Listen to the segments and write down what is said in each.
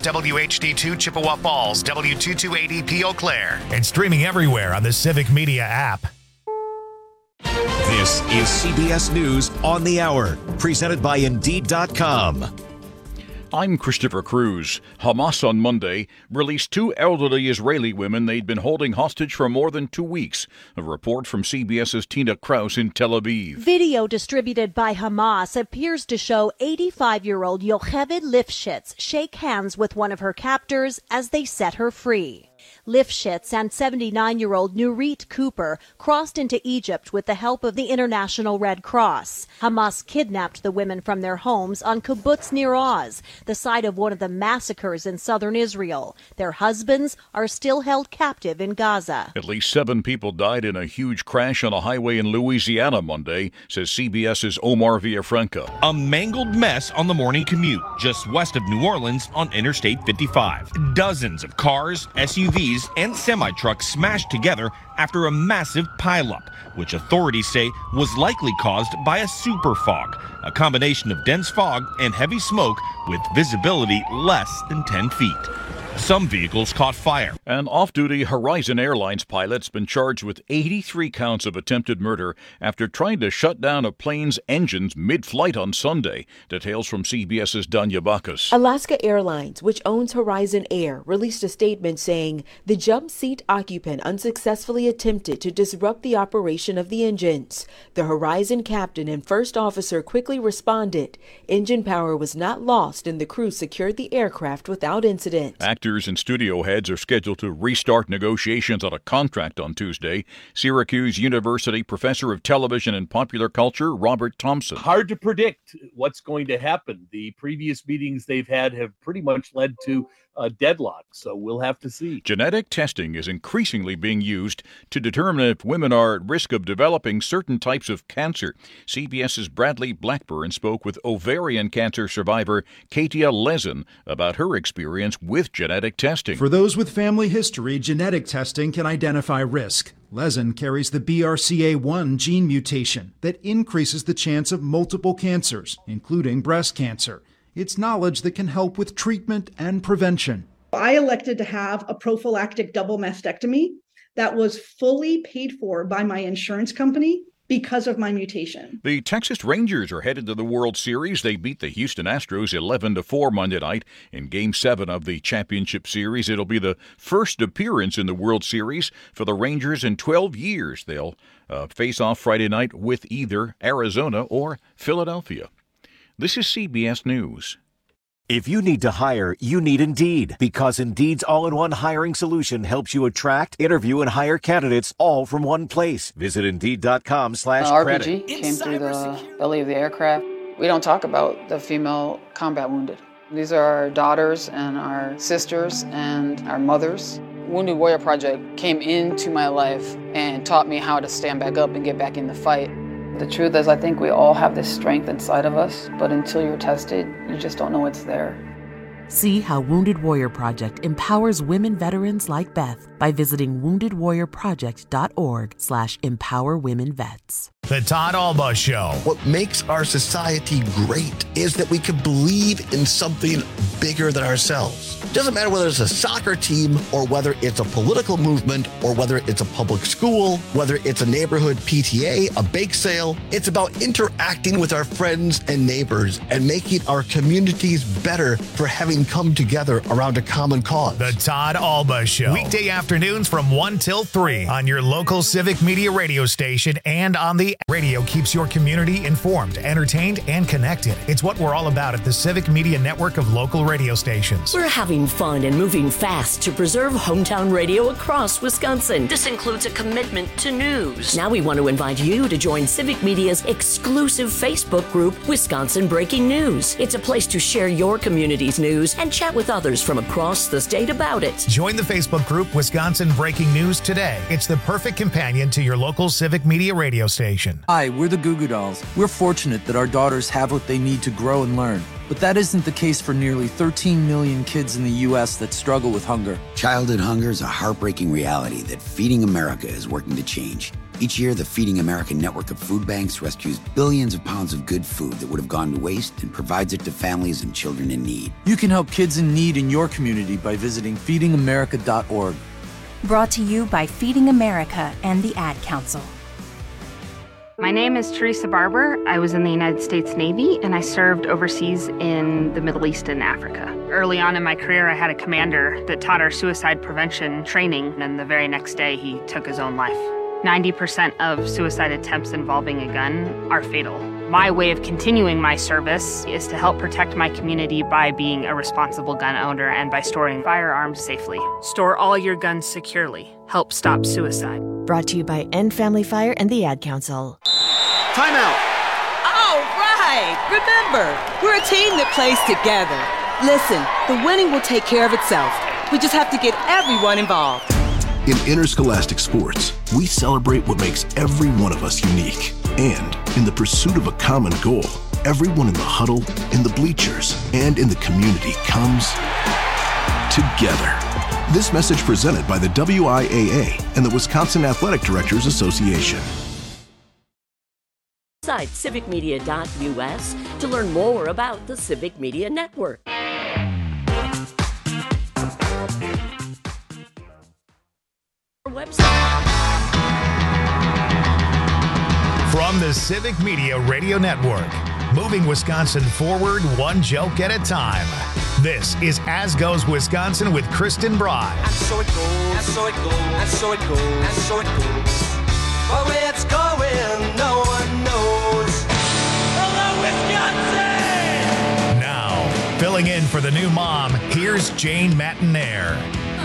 WHD2 Chippewa Falls, W228EP Eau Claire, and streaming everywhere on the Civic Media app. This is CBS News on the Hour, presented by Indeed.com. I'm Christopher Cruz. Hamas on Monday released two elderly Israeli women they'd been holding hostage for more than 2 weeks. A report from CBS's Tina Kraus in Tel Aviv. Video distributed by Hamas appears to show 85-year-old Yocheved Lifshitz shake hands with one of her captors as they set her free. Lifshitz and 79-year-old Nurit Cooper crossed into Egypt with the help of the International Red Cross. Hamas kidnapped the women from their homes on Kibbutz Nir Oz, the site of one of the massacres in southern Israel. Their husbands are still held captive in Gaza. At least 7 people died in a huge crash on a highway in Louisiana Monday, says CBS's Omar Villafranca. A mangled mess on the morning commute just west of New Orleans on Interstate 55. Dozens of cars, SUVs, and semi-trucks smashed together after a massive pileup, which authorities say was likely caused by a super fog, a combination of dense fog and heavy smoke with visibility less than 10 feet. Some vehicles caught fire. An off-duty Horizon Airlines pilot's been charged with 83 counts of attempted murder after trying to shut down a plane's engines mid-flight on Sunday. Details from CBS's Danya Bacchus. Alaska Airlines, which owns Horizon Air, released a statement saying the jump seat occupant unsuccessfully attempted to disrupt the operation of the engines. The Horizon captain and first officer quickly responded. Engine power was not lost and the crew secured the aircraft without incident. Actors and studio heads are scheduled to restart negotiations on a contract on Tuesday. Syracuse University professor of television and popular culture, Robert Thompson. Hard to predict what's going to happen. The previous meetings they've had have pretty much led to a deadlock, so we'll have to see. Genetic testing is increasingly being used to determine if women are at risk of developing certain types of cancer. CBS's Bradley Blackburn spoke with ovarian cancer survivor Katia Lezen about her experience with genetic testing. For those with family history, genetic testing can identify risk. Lezen carries the BRCA1 gene mutation that increases the chance of multiple cancers, including breast cancer. It's knowledge that can help with treatment and prevention. I elected to have a prophylactic double mastectomy that was fully paid for by my insurance company because of my mutation. The Texas Rangers are headed to the World Series. They beat the Houston Astros 11-4 Monday night in Game 7 of the Championship Series. It'll be the first appearance in the World Series for the Rangers in 12 years. They'll face off Friday night with either Arizona or Philadelphia. This is CBS News. If you need to hire, you need Indeed, because Indeed's all-in-one hiring solution helps you attract, interview, and hire candidates all from one place. Visit Indeed.com/credit. RPG came through the belly of the aircraft. We don't talk about the female combat wounded. These are our daughters and our sisters and our mothers. Wounded Warrior Project came into my life and taught me how to stand back up and get back in the fight. The truth is, I think we all have this strength inside of us, but until you're tested, you just don't know it's there. See how Wounded Warrior Project empowers women veterans like Beth by visiting woundedwarriorproject.org/empowerwomenvets. The Todd Alba Show. What makes our society great is that we can believe in something bigger than ourselves. It doesn't matter whether it's a soccer team or whether it's a political movement or whether it's a public school, whether it's a neighborhood PTA, a bake sale. It's about interacting with our friends and neighbors and making our communities better for having come together around a common cause. The Todd Alba Show. Weekday afternoons from 1 till 3 on your local Civic Media radio station and on the radio. Keeps your community informed, entertained, and connected. It's what we're all about at the Civic Media network of local radio stations. We're having fun and moving fast to preserve hometown radio across Wisconsin. This includes a commitment to news. Now we want to invite you to join Civic Media's exclusive Facebook group, Wisconsin Breaking News. It's a place to share your community's news and chat with others from across the state about it. Join the Facebook group Wisconsin Breaking News today. It's the perfect companion to your local Civic Media radio station. Hi, we're the Goo Goo Dolls. We're fortunate that our daughters have what they need to grow and learn. But that isn't the case for nearly 13 million kids in the U.S. that struggle with hunger. Childhood hunger is a heartbreaking reality that Feeding America is working to change. Each year, the Feeding America network of food banks rescues billions of pounds of good food that would have gone to waste and provides it to families and children in need. You can help kids in need in your community by visiting feedingamerica.org. Brought to you by Feeding America and the Ad Council. My name is Teresa Barber. I was in the United States Navy, and I served overseas in the Middle East and Africa. Early on in my career, I had a commander that taught our suicide prevention training, and the very next day, he took his own life. 90% of suicide attempts involving a gun are fatal. My way of continuing my service is to help protect my community by being a responsible gun owner and by storing firearms safely. Store all your guns securely. Help stop suicide. Brought to you by End Family Fire and the Ad Council. Timeout! All right! Remember, we're a team that plays together. Listen, the winning will take care of itself. We just have to get everyone involved. In interscholastic sports, we celebrate what makes every one of us unique. And in the pursuit of a common goal, everyone in the huddle, in the bleachers, and in the community comes together. This message presented by the WIAA and the Wisconsin Athletic Directors Association. Site civicmedia.us to learn more about the Civic Media Network. From the Civic Media Radio Network, moving Wisconsin forward one joke at a time. This is As Goes Wisconsin with Kristen Broad. And so it goes, and so it goes, and so it goes, and so it goes. But where it's going, no one knows. Hello, Wisconsin! Now, filling in for the new mom, here's Jane Matinaire.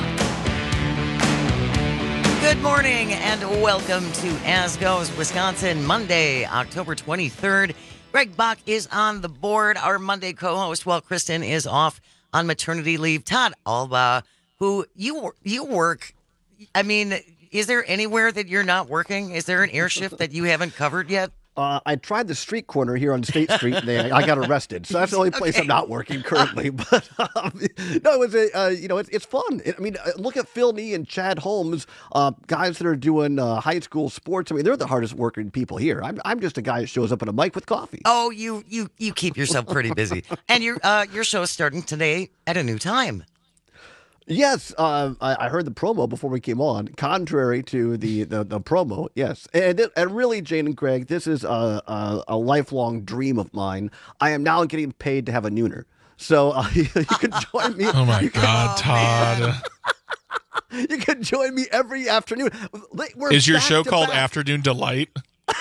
Good morning and welcome to As Goes Wisconsin, Monday, October 23rd. Greg Bach is on the board, our Monday co-host, while Kristen is off on maternity leave. Todd Alba, who you work, I mean, is there anywhere that you're not working? Is there an air shift that you haven't covered yet? I tried the street corner here on State Street, and I got arrested. So that's the only place I'm not working currently. But no, it's fun. Look at Phil Nee and Chad Holmes, guys that are doing high school sports. I mean, they're the hardest working people here. I'm just a guy that shows up at a mic with coffee. Oh, you keep yourself pretty busy, and your show is starting today at a new time. Yes, I heard the promo before we came on. Contrary to the promo, yes, and really, Jane and Greg, this is a lifelong dream of mine. I am now getting paid to have a nooner, so you can join me. Oh my God, Todd! You can join me every afternoon. Is your show called Afternoon Delight?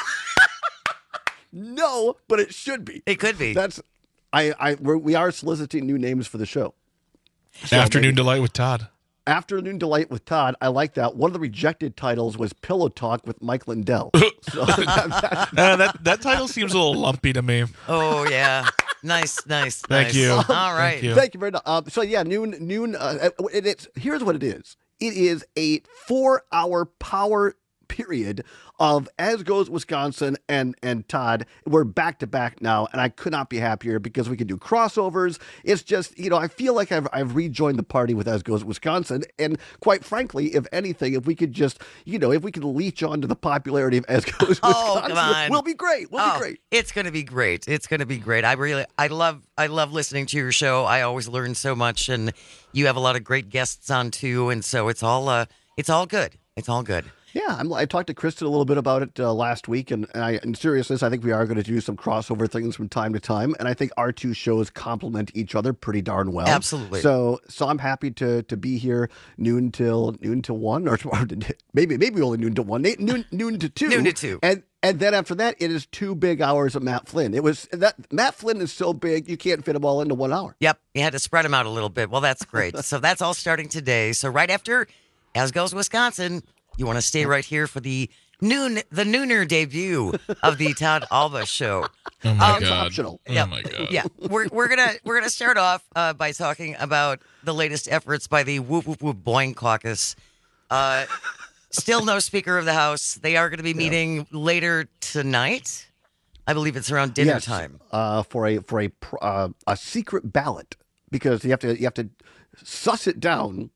No, but it should be. It could be. We are soliciting new names for the show. So Afternoon Delight with Todd. Afternoon Delight with Todd. I like that. One of the rejected titles was Pillow Talk with Mike Lindell. So that title seems a little lumpy to me. Oh, yeah. Nice. Thank you. All right. Thank you very much. So, yeah, noon. Here's what it is. It is a 4-hour power period of As Goes Wisconsin and Todd. We're back to back now, and I could not be happier because we can do crossovers. It's just, I feel like I've rejoined the party with As Goes Wisconsin. And quite frankly, if anything, if we could just, if we could leech onto the popularity of As Goes Wisconsin, we'll be great. We'll be great. It's going to be great. It's going to be great. I love listening to your show. I always learn so much, and you have a lot of great guests on too. And so it's all good. It's all good. Yeah, I talked to Kristen a little bit about it last week, and in seriousness, I think we are going to do some crossover things from time to time, and I think our two shows complement each other pretty darn well. Absolutely. So I'm happy to be here noon till 1, or maybe only noon to 1, noon to 2. Noon to 2. And then after that, it is 2 big hours of Matt Flynn. Matt Flynn is so big, you can't fit them all into 1 hour. Yep, you had to spread them out a little bit. Well, that's great. So that's all starting today. So right after As Goes Wisconsin, you want to stay right here for the nooner debut of the Todd Alba Show. Oh my God! Optional. Yeah, oh my God! Yeah, we're gonna start off by talking about the latest efforts by the Whoop Whoop Whoop Boing Caucus. Still no Speaker of the House. They are going to be meeting later tonight. I believe it's around dinner time. For a secret ballot, because you have to suss it down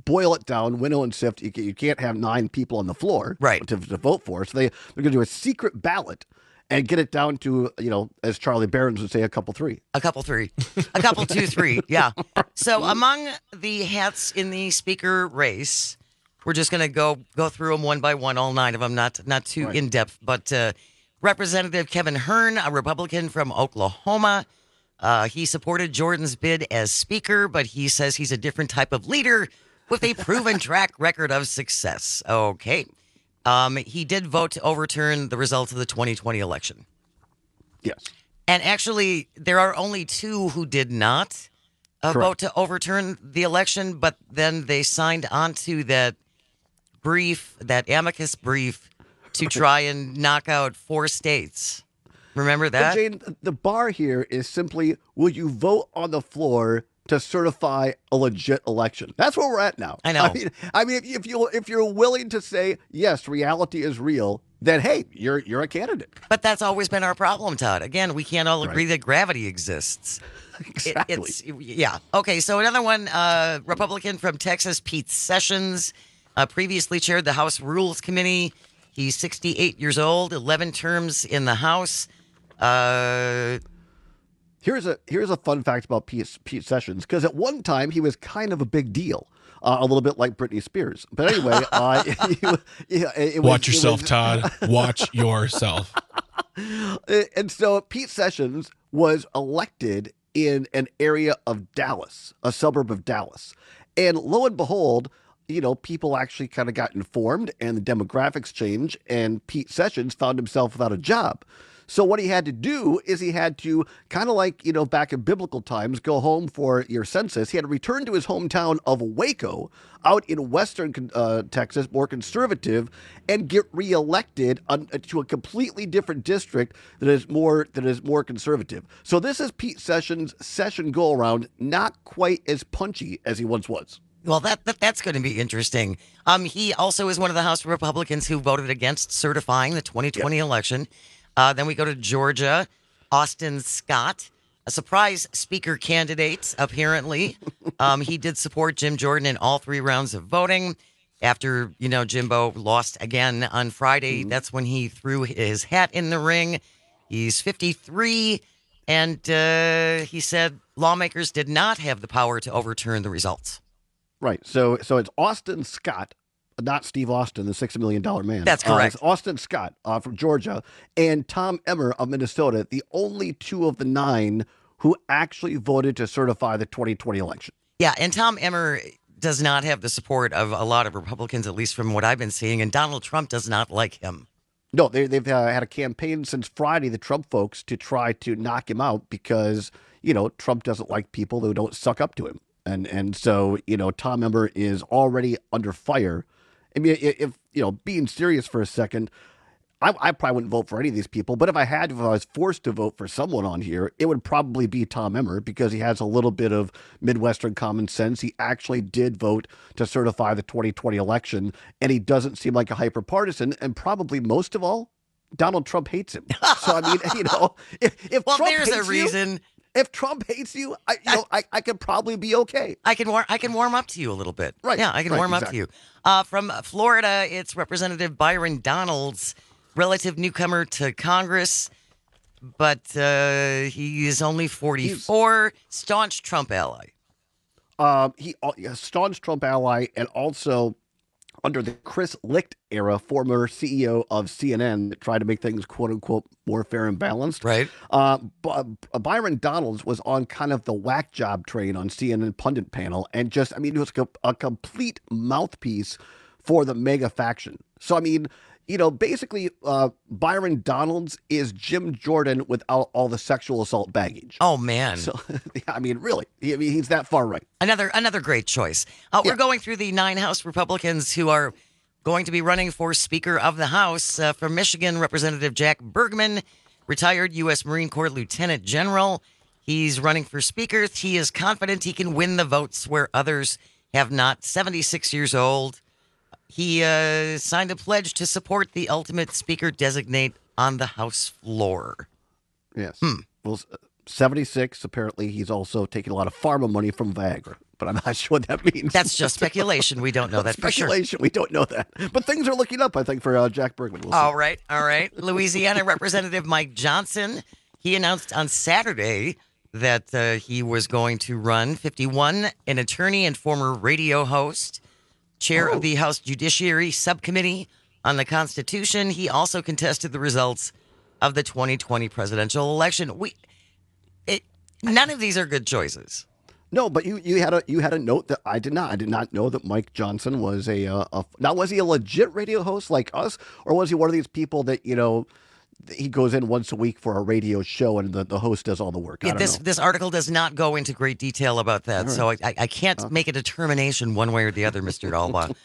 boil it down, winnow and sift. You can't have 9 people on the floor to vote for. So they're going to do a secret ballot and get it down to, as Charlie Barons would say, a couple 3. A couple 3. A couple 2, 3. Yeah. So among the hats in the speaker race, we're just going to go through them one by one, all 9 of them, not too in depth. But Representative Kevin Hern, a Republican from Oklahoma, he supported Jordan's bid as speaker, but he says he's a different type of leader with a proven track record of success. Okay. He did vote to overturn the results of the 2020 election. Yes. And actually, there are only 2 who did not vote to overturn the election, but then they signed onto that brief, that amicus brief, to try and knock out 4 states. Remember that? But Jane, the bar here is simply, will you vote on the floor to certify a legit election? That's where we're at now. I know. I mean, if you're willing to say yes, reality is real, then hey, you're a candidate. But that's always been our problem, Todd. Again, we can't all agree that gravity exists. Exactly. Yeah. Okay. So another one, Republican from Texas, Pete Sessions, previously chaired the House Rules Committee. He's 68 years old, 11 terms in the House. Here's a fun fact about Pete Sessions, because at one time he was kind of a big deal, a little bit like Britney Spears. But anyway, watch yourself, Todd. Watch yourself. And so Pete Sessions was elected in an area of Dallas, a suburb of Dallas, and lo and behold, people actually kind of got informed and the demographics changed, and Pete Sessions found himself without a job. So what he had to do is he had to kind of like, back in biblical times, go home for your census. He had to return to his hometown of Waco out in western Texas, more conservative, and get reelected to a completely different district that is more conservative. So this is Pete Sessions' session go around, not quite as punchy as he once was. Well, that's going to be interesting. He also is one of the House Republicans who voted against certifying the 2020 election. Then we go to Georgia. Austin Scott, a surprise speaker candidate, apparently. He did support Jim Jordan in all 3 rounds of voting. After, Jimbo lost again on Friday, that's when he threw his hat in the ring. He's 53, and he said lawmakers did not have the power to overturn the results. Right. So it's Austin Scott, not Steve Austin, the $6 million man. That's correct. It's Austin Scott from Georgia and Tom Emmer of Minnesota, the only 2 of the 9 who actually voted to certify the 2020 election. Yeah, and Tom Emmer does not have the support of a lot of Republicans, at least from what I've been seeing, and Donald Trump does not like him. No, they've had a campaign since Friday, the Trump folks, to try to knock him out because, Trump doesn't like people who don't suck up to him. And so, Tom Emmer is already under fire. I mean, if being serious for a second, I probably wouldn't vote for any of these people. But if I was forced to vote for someone on here, it would probably be Tom Emmer because he has a little bit of Midwestern common sense. He actually did vote to certify the 2020 election, and he doesn't seem like a hyper-partisan. And probably most of all, Donald Trump hates him. So, I mean, if well, Trump there's hates a reason. If Trump hates you, I could probably be okay. I can warm up to you a little bit. Right. Yeah, I can warm up to you. From Florida, it's Representative Byron Donalds, relative newcomer to Congress, but he is only 44. Staunch Trump ally. He staunch Trump ally, and also under the Chris Licht era, former CEO of CNN, that tried to make things "quote unquote" more fair and balanced. Right. Byron Donalds was on kind of the whack job train on CNN pundit panel, and he was a complete mouthpiece for the mega faction. So I mean, basically, Byron Donalds is Jim Jordan without all the sexual assault baggage. Oh man! So I mean, really, he's that far right. Another great choice. We're going through the 9 House Republicans who are going to be running for Speaker of the House. From Michigan, Representative Jack Bergman, retired U.S. Marine Corps Lieutenant General. He's running for Speaker. He is confident he can win the votes where others have not. 76 years old. He signed a pledge to support the ultimate speaker designate on the House floor. Yes. Well, 76. Apparently, he's also taking a lot of pharma money from Viagra, but I'm not sure what that means. That's just speculation. We don't know that for sure. Speculation. We don't know that. But things are looking up, I think, for Jack Bergman. We'll see. All right. Louisiana Representative Mike Johnson, he announced on Saturday that he was going to run. 51, an attorney and former radio host, chair of the House Judiciary Subcommittee on the Constitution. He also contested the results of the 2020 presidential election. None of these are good choices. No, but you had a note that I did not. I did not know that Mike Johnson was now was he a legit radio host like us, or was he one of these people that he goes in once a week for a radio show and the host does all the work? This article does not go into great detail about that, so I can't make a determination one way or the other, Mr. Dalba.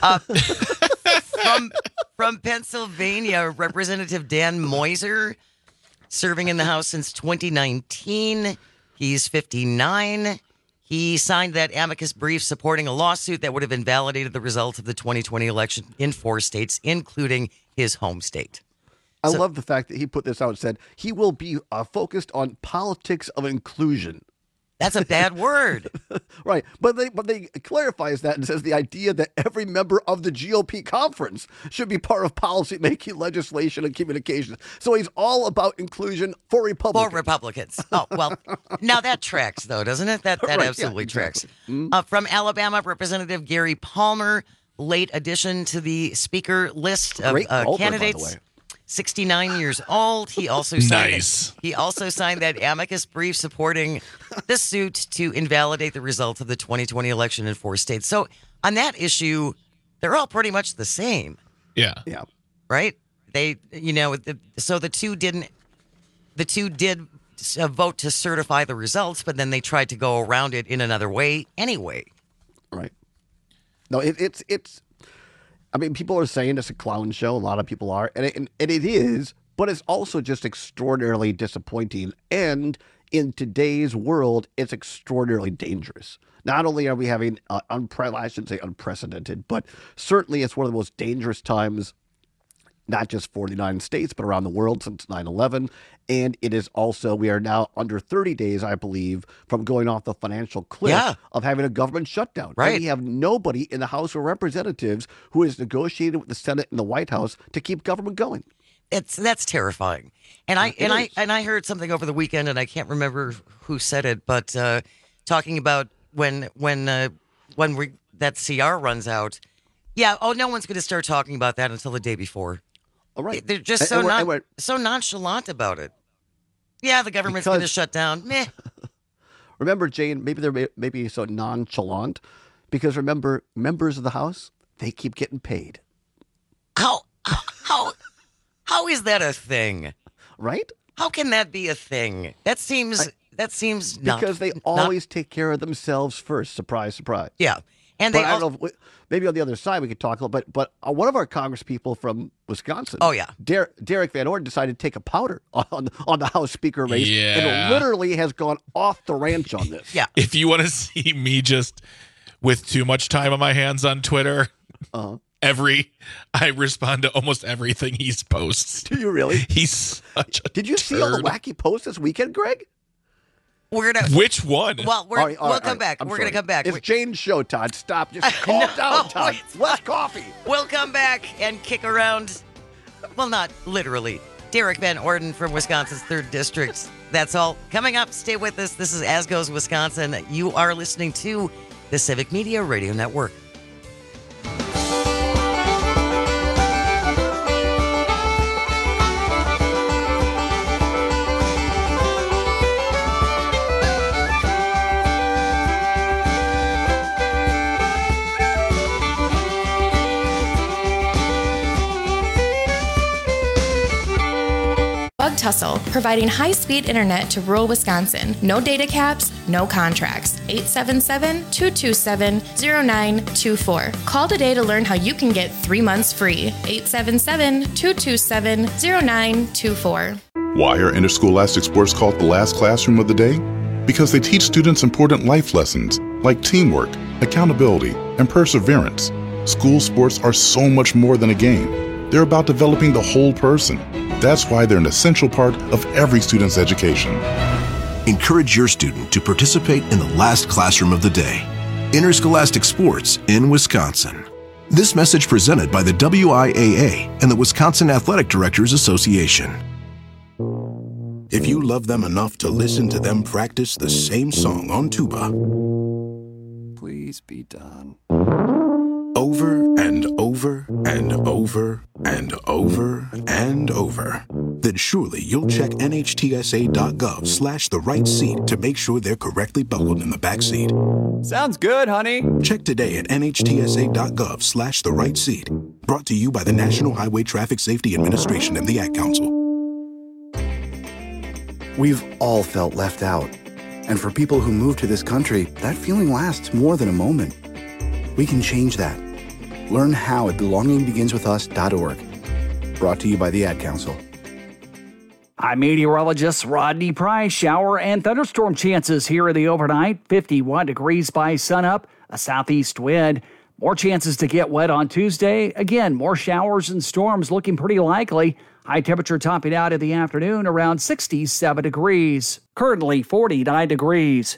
From Pennsylvania, Representative Dan Moiser, serving in the House since 2019. He's 59. He signed that amicus brief supporting a lawsuit that would have invalidated the results of the 2020 election in 4 states, including his home state. I love the fact that he put this out and said he will be focused on politics of inclusion. That's a bad word. Right. But they clarifies that and says the idea that every member of the GOP conference should be part of policy making, legislation, and communications. So he's all about inclusion for Republicans. For Republicans. Oh, well, now that tracks, though, doesn't it? That right, absolutely tracks. Mm-hmm. From Alabama, Representative Gary Palmer, late addition to the speaker list of candidates. 69 years old. He also signed that amicus brief supporting the suit to invalidate the results of the 2020 election in 4 states. So on that issue, they're all pretty much the same. Yeah. Yeah. Right? They, so the two did vote to certify the results, but then they tried to go around it in another way anyway. Right. No, it's. I mean, people are saying it's a clown show. A lot of people are. And it is, but it's also just extraordinarily disappointing. And in today's world, it's extraordinarily dangerous. Not only are we having, I shouldn't say unprecedented, but certainly it's one of the most dangerous times, not just for the United States, but around the world since 9/11. And it is also, we are now under 30 days, I believe, from going off the financial cliff of having a government shutdown. Right. And we have nobody in the House of Representatives who has negotiated with the Senate and the White House to keep government going. That's terrifying. And I heard something over the weekend, and I can't remember who said it, but talking about when that CR runs out. Yeah. Oh, no one's going to start talking about that until the day before. All right. They're just so nonchalant about it. Yeah, the government's going to shut down. Meh. Remember, Jane, maybe they're maybe so nonchalant because remember, members of the House, they keep getting paid. How is that a thing? Right? How can that be a thing? That seems because they always take care of themselves first. Surprise, surprise. Yeah. And I don't know if maybe on the other side we could talk a little bit, but one of our Congress people from Wisconsin, Derek Van Orden, decided to take a powder on the House Speaker race and literally has gone off the ranch on this. Yeah. If you want to see me just with too much time on my hands on Twitter, I respond to almost everything he posts. Do you really? He's such a Did you see all the wacky posts this weekend, Greg? Which one? Well, we'll come back. We're going to come back. It's Jane's show, Todd. Stop. Just calm down, Todd. Less coffee. We'll come back and kick around. Well, not literally. Derek Van Orden from Wisconsin's 3rd District. That's all. Coming up, stay with us. This is As Goes Wisconsin. You are listening to the Civic Media Radio Network. Bug Tussle, providing high-speed internet to rural Wisconsin. No data caps, no contracts. 877-227-0924. Call today to learn how you can get 3 months free. 877-227-0924. Why are interscholastic sports called the last classroom of the day? Because they teach students important life lessons like teamwork, accountability, and perseverance. School sports are so much more than a game. They're about developing the whole person. That's why they're an essential part of every student's education. Encourage your student to participate in the last classroom of the day, Interscholastic Sports in Wisconsin. This message presented by the WIAA and the Wisconsin Athletic Directors Association. If you love them enough to listen to them practice the same song on tuba, please be done. Over and over and over and over and over, then surely you'll check NHTSA.gov/the right seat to make sure they're correctly buckled in the back seat. Sounds good, honey. Check today at NHTSA.gov/the right seat. Brought to you by the National Highway Traffic Safety Administration and the Ad Council. We've all felt left out. And for people who move to this country, that feeling lasts more than a moment. We can change that. Learn how at belongingbeginswithus.org. Brought to you by the Ad Council. I'm meteorologist Rodney Price. Shower and thunderstorm chances here in the overnight. 51 degrees by sunup, a southeast wind. More chances to get wet on Tuesday. Again, more showers and storms looking pretty likely. High temperature topping out in the afternoon around 67 degrees. Currently 49 degrees.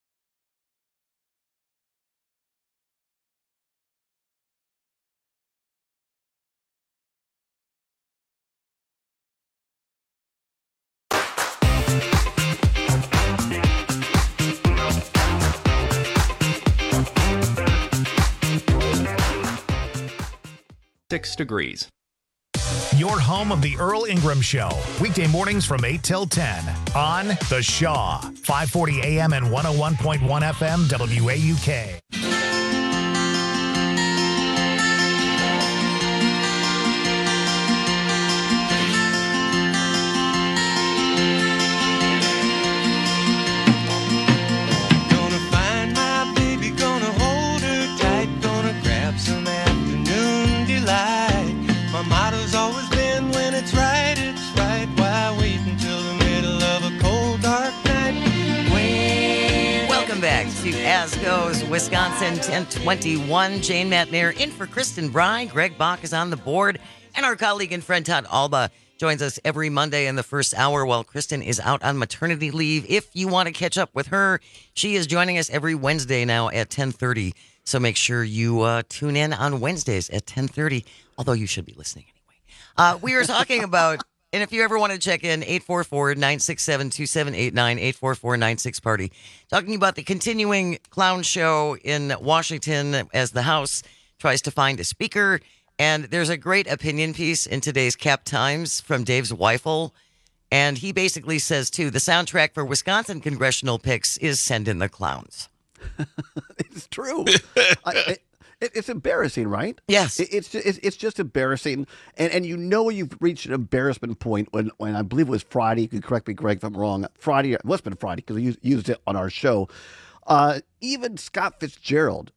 Degrees. Your home of the Earl Ingram Show. Weekday mornings from 8 till 10 on The Shaw. 540 AM and 101.1 FM WAUK. Gonna find my baby, gonna hold her tight, gonna grab some afternoon delight. My motto's always been when it's right, why wait until the middle of a cold, dark night? Welcome back to As Goes Wisconsin 1021. Jane Matnair in for Kristen Bry. Greg Bach is on the board. And our colleague and friend Todd Alba joins us every Monday in the first hour while Kristen is out on maternity leave. If you want to catch up with her, she is joining us every Wednesday now at 10:30. So make sure you tune in on Wednesdays at 10:30, although you should be listening anyway. We are talking about, and if you ever want to check in, 844-967-2789, 844-96-PARTY. Talking about the continuing clown show in Washington as the House tries to find a speaker. And there's a great opinion piece in today's Cap Times from Dave Zweifel. And he basically says, too, the soundtrack for Wisconsin congressional picks is Send in the Clowns. It's true. It's embarrassing, right? Yes. It's just embarrassing. And you know you've reached an embarrassment point when I believe it was Friday. You can correct me, Greg, if I'm wrong. Friday, it must have been Friday because we used it on our show. Even Scott Fitzgerald,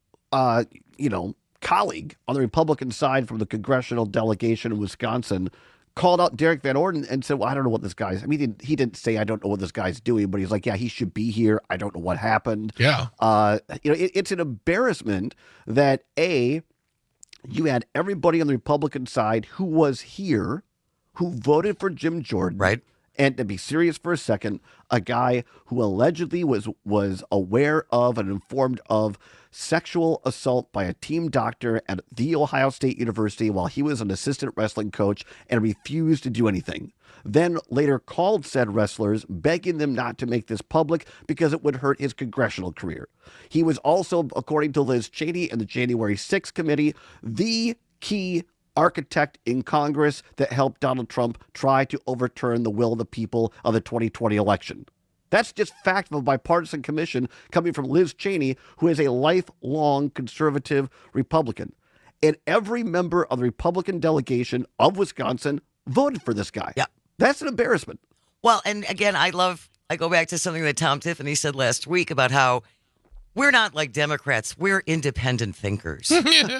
colleague on the Republican side from the congressional delegation in Wisconsin, called out Derek Van Orden and said, well, I don't know what this guy's, he didn't say, I don't know what this guy's doing, but he's like, yeah, he should be here. I don't know what happened. Yeah. It's an embarrassment that you had everybody on the Republican side who was here, who voted for Jim Jordan. Right. And to be serious for a second, a guy who allegedly was aware of and informed of sexual assault by a team doctor at The Ohio State University while he was an assistant wrestling coach and refused to do anything. Then later called said wrestlers, begging them not to make this public because it would hurt his congressional career. He was also, according to Liz Cheney and the January 6th committee, the key architect in Congress that helped Donald Trump try to overturn the will of the people of the 2020 election. That's just fact of a bipartisan commission coming from Liz Cheney, who is a lifelong conservative Republican. And every member of the Republican delegation of Wisconsin voted for this guy. Yeah. That's an embarrassment. Well, and again, I go back to something that Tom Tiffany said last week about how we're not like Democrats. We're independent thinkers.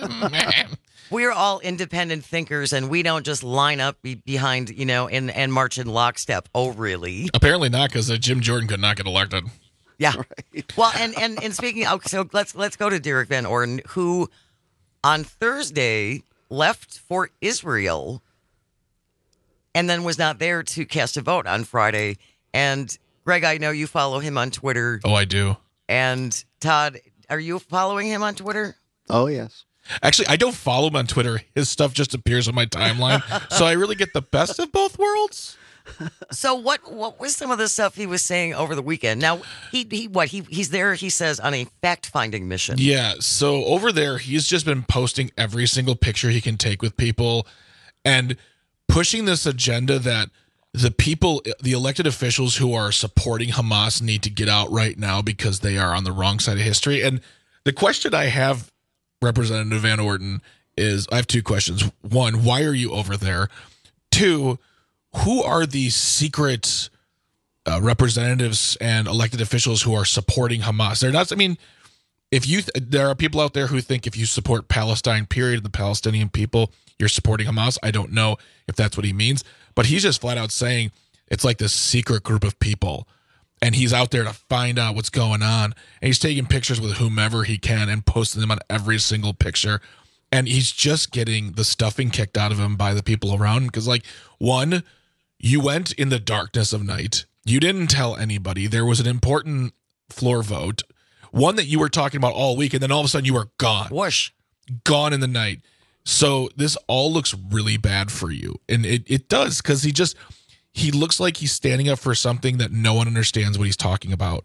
We're all independent thinkers, and we don't just line up behind, and march in lockstep. Oh, really? Apparently not, because Jim Jordan could not get elected. Yeah. Right. Well, and speaking of, so let's go to Derek Van Orden, who on Thursday left for Israel and then was not there to cast a vote on Friday. And Greg, I know you follow him on Twitter. Oh, I do. And Todd, are you following him on Twitter? Oh, yes. Actually, I don't follow him on Twitter. His stuff just appears on my timeline. So I really get the best of both worlds. So what was some of the stuff he was saying over the weekend? Now, he's there, he says, on a fact-finding mission. Yeah, so over there, he's just been posting every single picture he can take with people and pushing this agenda that the people, the elected officials who are supporting Hamas need to get out right now because they are on the wrong side of history. And the question I have, Representative Van Orden, is I have two questions. One, why are you over there? Two, who are these secret representatives and elected officials who are supporting Hamas? They're not. I mean, there are people out there who think if you support Palestine, period, the Palestinian people, you're supporting Hamas. I don't know if that's what he means, but he's just flat out saying it's like this secret group of people, and he's out there to find out what's going on. And he's taking pictures with whomever he can and posting them on every single picture. And he's just getting the stuffing kicked out of him by the people around him. Because, like, one, you went in the darkness of night. You didn't tell anybody. There was an important floor vote, one that you were talking about all week, and then all of a sudden you were gone. Whoosh. Gone in the night. So this all looks really bad for you. And it does, because he looks like he's standing up for something that no one understands what he's talking about.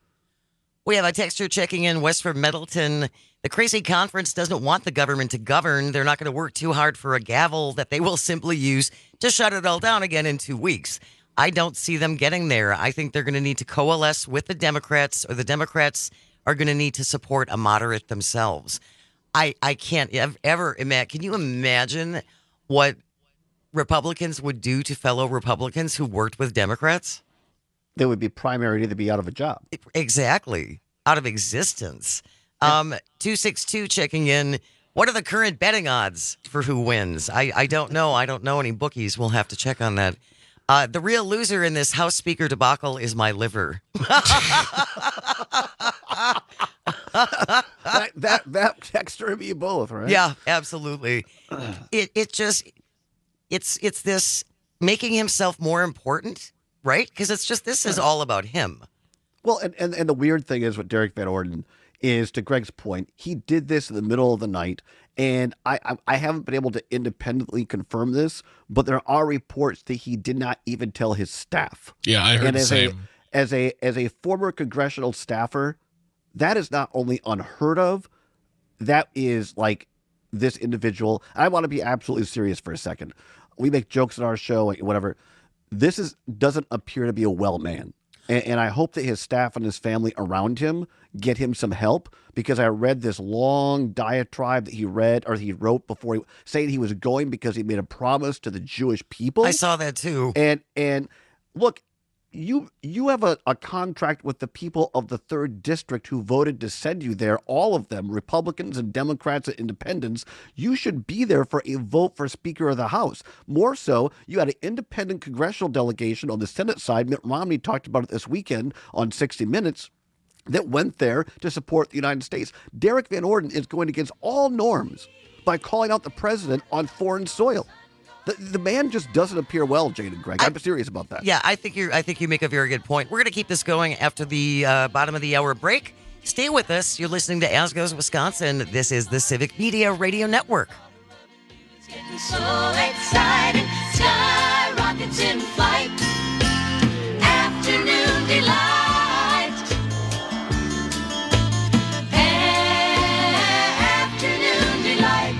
We have a texter checking in, Westford Middleton. The crazy conference doesn't want the government to govern. They're not going to work too hard for a gavel that they will simply use to shut it all down again in 2 weeks. I don't see them getting there. I think they're going to need to coalesce with the Democrats, or the Democrats are going to need to support a moderate themselves. I can't ever imagine. Can you imagine what Republicans would do to fellow Republicans who worked with Democrats? They would be primary to be out of a job. Exactly. Out of existence. 262 checking in. What are the current betting odds for who wins? I don't know. I don't know any bookies. We'll have to check on that. The real loser in this House Speaker debacle is my liver. that texture and me both, right? Yeah, absolutely. It's this making himself more important, right? Because this is all about him. Well, and the weird thing is, what Derek Van Orden is, to Greg's point, he did this in the middle of the night, and I haven't been able to independently confirm this, but there are reports that he did not even tell his staff. Yeah, I heard the same. As a former congressional staffer, that is not only unheard of, that is like this individual. I want to be absolutely serious for a second. We make jokes on our show, whatever. This doesn't appear to be a well man. And I hope that his staff and his family around him get him some help, because I read this long diatribe that he wrote before, saying he was going because he made a promise to the Jewish people. I saw that too. And look, you have a contract with the people of the 3rd District who voted to send you there, all of them, Republicans and Democrats and Independents. You should be there for a vote for Speaker of the House. More so, you had an independent congressional delegation on the Senate side. Mitt Romney talked about it this weekend on 60 Minutes, that went there to support the United States. Derek Van Orden is going against all norms by calling out the president on foreign soil. The man just doesn't appear well, Jade and Greg. I'm serious about that. Yeah, I think you make a very good point. We're going to keep this going after the bottom of the hour break. Stay with us. You're listening to As Goes Wisconsin. This is the Civic Media Radio Network. It's getting so exciting. Sky rockets in flight. Afternoon delight. Afternoon delight.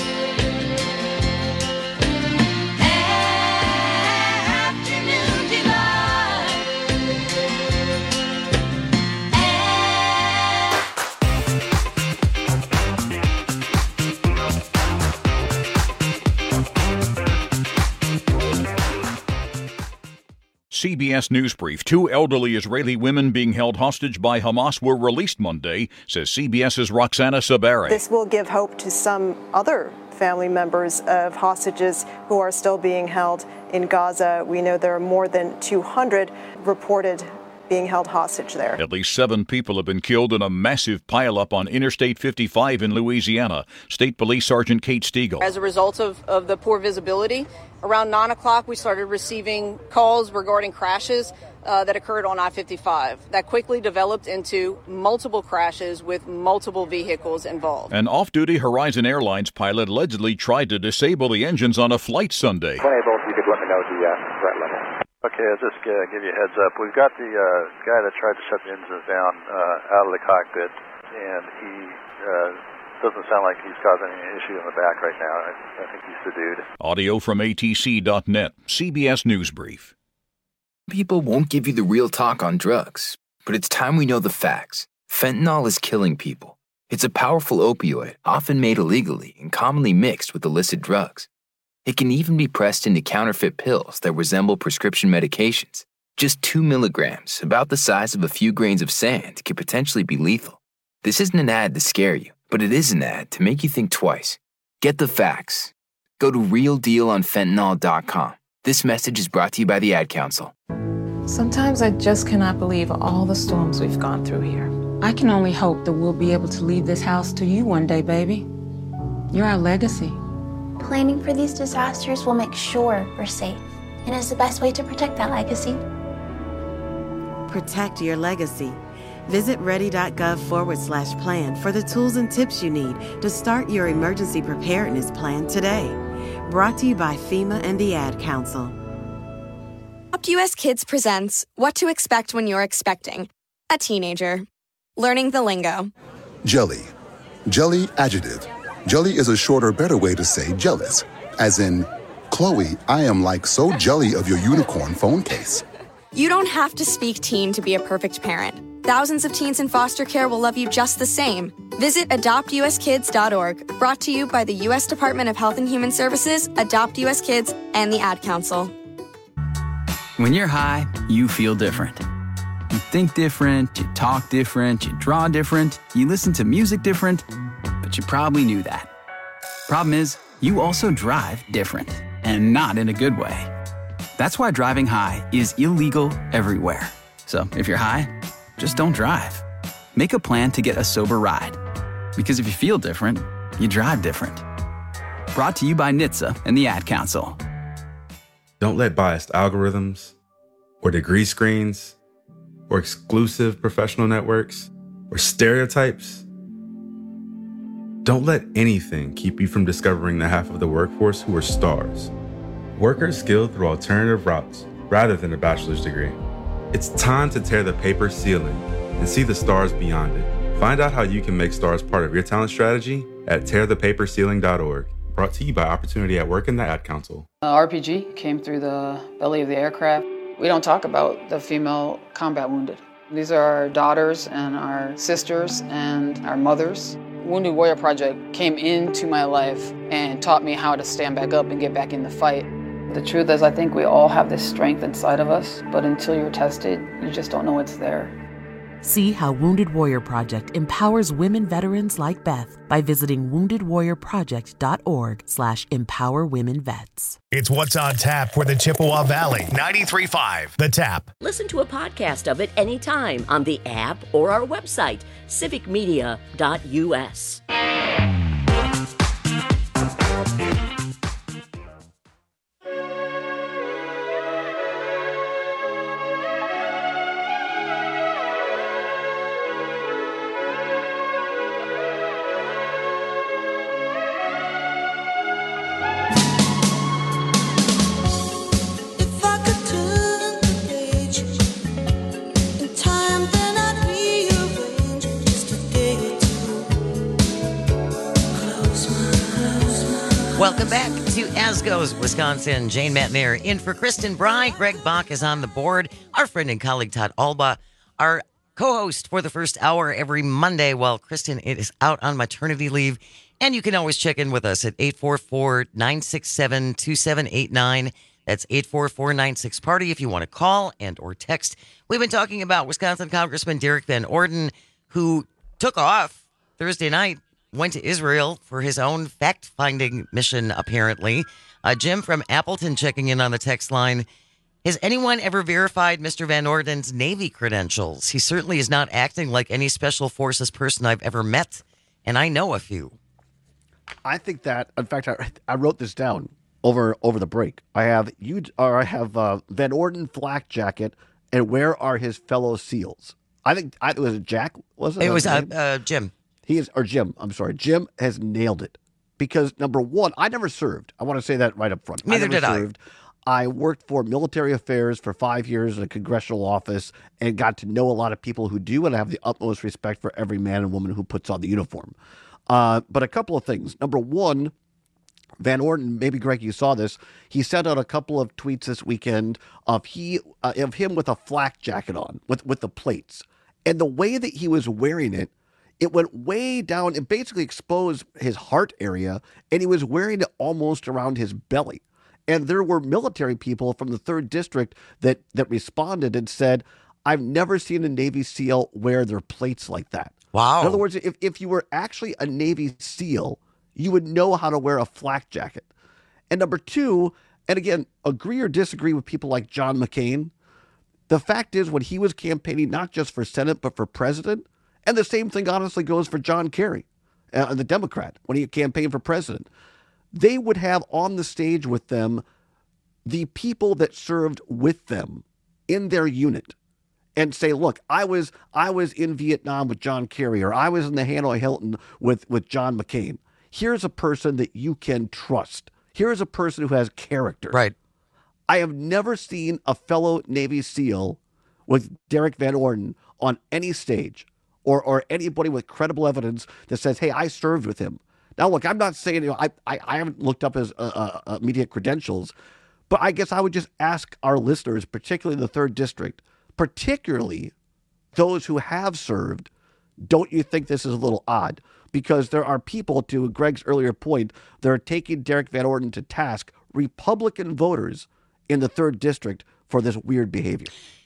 Afternoon delight. CBS News Brief. 2 elderly Israeli women being held hostage by Hamas were released Monday, says CBS's Roxana Sabari. This will give hope to some other family members of hostages who are still being held in Gaza. We know there are more than 200 reported being held hostage there. At least 7 people have been killed in a massive pileup on Interstate 55 in Louisiana. State Police Sergeant Kate Stiegel. As a result of the poor visibility, around 9 o'clock we started receiving calls regarding crashes that occurred on I-55 that quickly developed into multiple crashes with multiple vehicles involved. An off-duty Horizon Airlines pilot allegedly tried to disable the engines on a flight Sunday. Both, you could let me know the threat level. Okay, I'll just give you a heads up. We've got the guy that tried to shut the engines down out of the cockpit, and he doesn't sound like he's causing any issue in the back right now. I think he's the dude. Audio from ATC.net, CBS News Brief. People won't give you the real talk on drugs, but it's time we know the facts. Fentanyl is killing people. It's a powerful opioid, often made illegally and commonly mixed with illicit drugs. It can even be pressed into counterfeit pills that resemble prescription medications. Just 2 milligrams, about the size of a few grains of sand, could potentially be lethal. This isn't an ad to scare you, but it is an ad to make you think twice. Get the facts. Go to realdealonfentanyl.com. This message is brought to you by the Ad Council. Sometimes I just cannot believe all the storms we've gone through here. I can only hope that we'll be able to leave this house to you one day, baby. You're our legacy. Planning for these disasters will make sure we're safe, and is the best way to protect that legacy. Protect your legacy. Visit ready.gov/plan for the tools and tips you need to start your emergency preparedness plan today. Brought to you by FEMA and the Ad Council. Adopt US Kids presents What to Expect When You're Expecting a Teenager. Learning the lingo. Jelly. Jelly adjective. Jelly is a shorter, better way to say jealous. As in, Chloe, I am like so jelly of your unicorn phone case. You don't have to speak teen to be a perfect parent. Thousands of teens in foster care will love you just the same. Visit adoptuskids.org. Brought to you by the U.S. Department of Health and Human Services, Adopt US Kids, and the Ad Council. When you're high, you feel different. You think different, you talk different, you draw different, you listen to music different, but you probably knew that. Problem is, you also drive different, and not in a good way. That's why driving high is illegal everywhere. So if you're high, just don't drive. Make a plan to get a sober ride. Because if you feel different, you drive different. Brought to you by NHTSA and the Ad Council. Don't let biased algorithms, or degree screens, or exclusive professional networks, or stereotypes. Don't let anything keep you from discovering the half of the workforce who are stars. Workers skilled through alternative routes rather than a bachelor's degree. It's time to tear the paper ceiling and see the stars beyond it. Find out how you can make stars part of your talent strategy at tearthepaperceiling.org. Brought to you by Opportunity at Work and the Ad Council. RPG came through the belly of the aircraft. We don't talk about the female combat wounded. These are our daughters and our sisters and our mothers. Wounded Warrior Project came into my life and taught me how to stand back up and get back in the fight. The truth is, I think we all have this strength inside of us, but until you're tested, you just don't know it's there. See how Wounded Warrior Project empowers women veterans like Beth by visiting woundedwarriorproject.org/empowerwomenvets. It's What's on Tap for the Chippewa Valley. 93.5 The Tap. Listen to a podcast of it anytime on the app or our website, civicmedia.us. Welcome back to As Goes Wisconsin. Jane Matnier in for Kristen Bry. Greg Bach is on the board. Our friend and colleague Todd Alba, our co-host for the first hour every Monday, while Kristen is out on maternity leave. And you can always check in with us at 844-967-2789. That's 844-96-PARTY if you want to call and or text. We've been talking about Wisconsin Congressman Derek Van Orden, who took off Thursday night, went to Israel for his own fact-finding mission, apparently. Jim from Appleton checking in on the text line. Has anyone ever verified Mr. Van Orden's Navy credentials? He certainly is not acting like any special forces person I've ever met, and I know a few. I think that, in fact, I wrote this down over the break. I have Van Orden flak jacket And where are his fellow SEALs? I think it was Jack, wasn't it? It was Jim. Jim. I'm sorry. Jim has nailed it. Because, number one, I never served. I want to say that right up front. Neither I never did served. I worked for military affairs for 5 years in a congressional office and got to know a lot of people who do, and I have the utmost respect for every man and woman who puts on the uniform. But a couple of things. Number one, Van Orden, maybe Greg, you saw this. He sent out a couple of tweets this weekend of him with a flak jacket on, with the plates. And the way that he was wearing it, it went way down. It basically exposed his heart area, and he was wearing it almost around his belly. And there were military people from the 3rd District that responded and said, I've never seen a Navy SEAL wear their plates like that. Wow. In other words, if you were actually a Navy SEAL, you would know how to wear a flak jacket. And number two, and again, agree or disagree with people like John McCain, the fact is when he was campaigning not just for Senate but for president, and the same thing honestly goes for John Kerry, the Democrat, when he campaigned for president, they would have on the stage with them the people that served with them in their unit and say, look, I was in Vietnam with John Kerry, or I was in the Hanoi Hilton with John McCain. Here's a person that you can trust. Here's a person who has character. Right. I have never seen a fellow Navy SEAL with Derek Van Orden on any stage or anybody with credible evidence that says, hey, I served with him. Now, look, I'm not saying, I haven't looked up his media credentials, but I guess I would just ask our listeners, particularly the 3rd District, particularly those who have served, don't you think this is a little odd? Because there are people, to Greg's earlier point, that are taking Derek Van Orden to task, Republican voters in the 3rd District, for this weird behavior.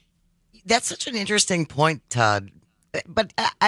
That's such an interesting point, Todd. But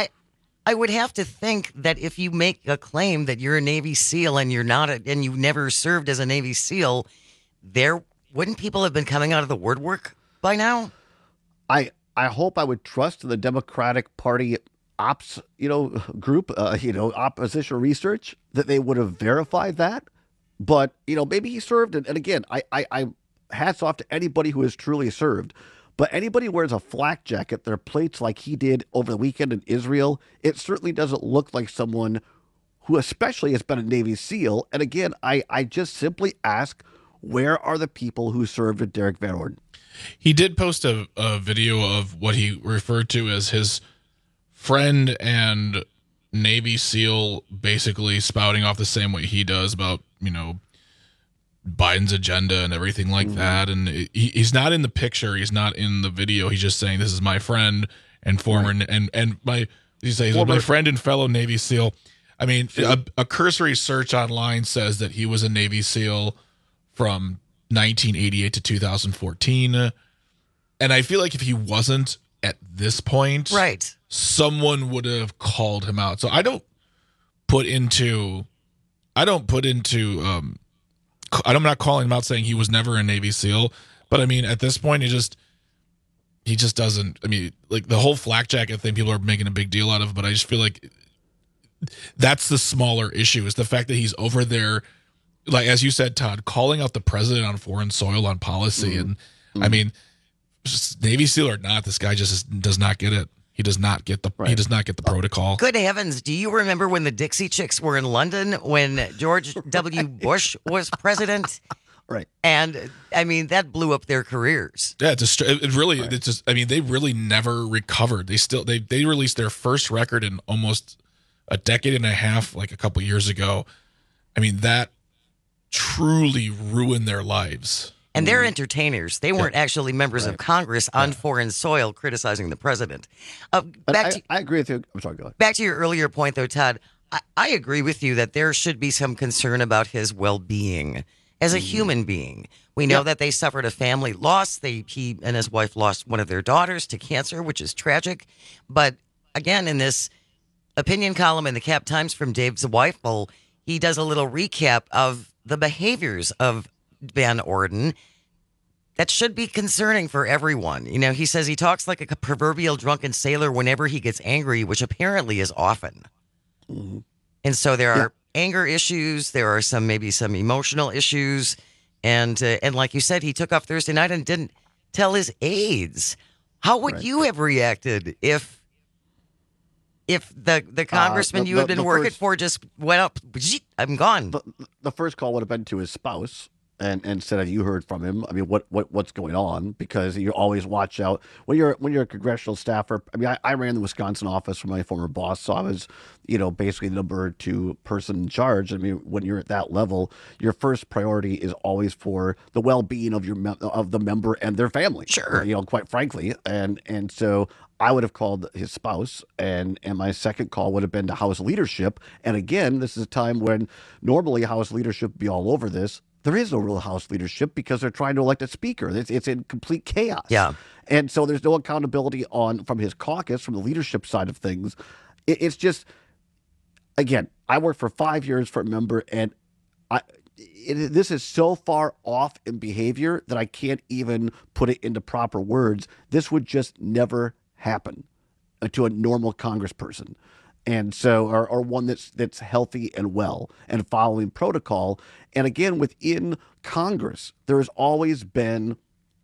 I would have to think that if you make a claim that you're a Navy SEAL and you're not, and you never served as a Navy SEAL, wouldn't people have been coming out of the woodwork by now? I hope I would trust the Democratic Party ops, group, opposition research, that they would have verified that. But, maybe he served. And again, I hats off to anybody who has truly served. But anybody who wears a flak jacket, their plates like he did over the weekend in Israel, it certainly doesn't look like someone who especially has been a Navy SEAL. And again, I just simply ask, where are the people who served with Derek Van Orden? He did post a video of what he referred to as his friend and Navy SEAL basically spouting off the same way he does about, Biden's agenda and everything like that. And he's not in the picture. He's not in the video. He's just saying, this is my friend and former, and my friend and fellow Navy SEAL. I mean, a cursory search online says that he was a Navy SEAL from 1988 to 2014. And I feel like if he wasn't at this point, right, someone would have called him out. So I'm not calling him out saying he was never a Navy SEAL, but I mean, at this point, he just doesn't. I mean, like the whole flak jacket thing, people are making a big deal out of, but I just feel like that's the smaller issue, is the fact that he's over there, like as you said, Todd, calling out the president on foreign soil on policy, and I mean, just Navy SEAL or not, this guy just does not get it. He does not get the protocol. Good heavens. Do you remember when the Dixie Chicks were in London when George W. Bush was president? Right. And I mean, that blew up their careers. Yeah, they really never recovered. They released their first record in almost a decade and a half, like a couple years ago. I mean, that truly ruined their lives. And they're entertainers. They weren't actually members of Congress on foreign soil criticizing the president. I agree with you. I'm sorry, go ahead. Back to your earlier point, though, Todd, I agree with you that there should be some concern about his well-being as a human being. We know that they suffered a family loss. He and his wife lost one of their daughters to cancer, which is tragic. But again, in this opinion column in the Cap Times from Dave Zweifel, he does a little recap of the behaviors of Van Orden that should be concerning for everyone. He says he talks like a proverbial drunken sailor whenever he gets angry, which apparently is often. Mm-hmm. And so there are anger issues. There are maybe some emotional issues. And like you said, he took off Thursday night and didn't tell his aides How would you have reacted if the congressman you had been working for just went up, I'm gone? The first call would have been to his spouse. And said, have you heard from him? I mean, what's going on? Because you always watch out when you're a congressional staffer. I mean, I ran the Wisconsin office for my former boss, so I was, basically the number 2 person in charge. I mean, when you're at that level, your first priority is always for the well-being of the member and their family. Sure, quite frankly, and so I would have called his spouse, and my second call would have been to House leadership. And again, this is a time when normally House leadership would be all over this. There is no real House leadership because they're trying to elect a speaker. It's in complete chaos. Yeah. And so there's no accountability from his caucus, from the leadership side of things. It's just, again, I worked for 5 years for a member, and this is so far off in behavior that I can't even put it into proper words. This would just never happen to a normal congressperson. And so, or one that's healthy and well and following protocol. And again, within Congress, there has always been,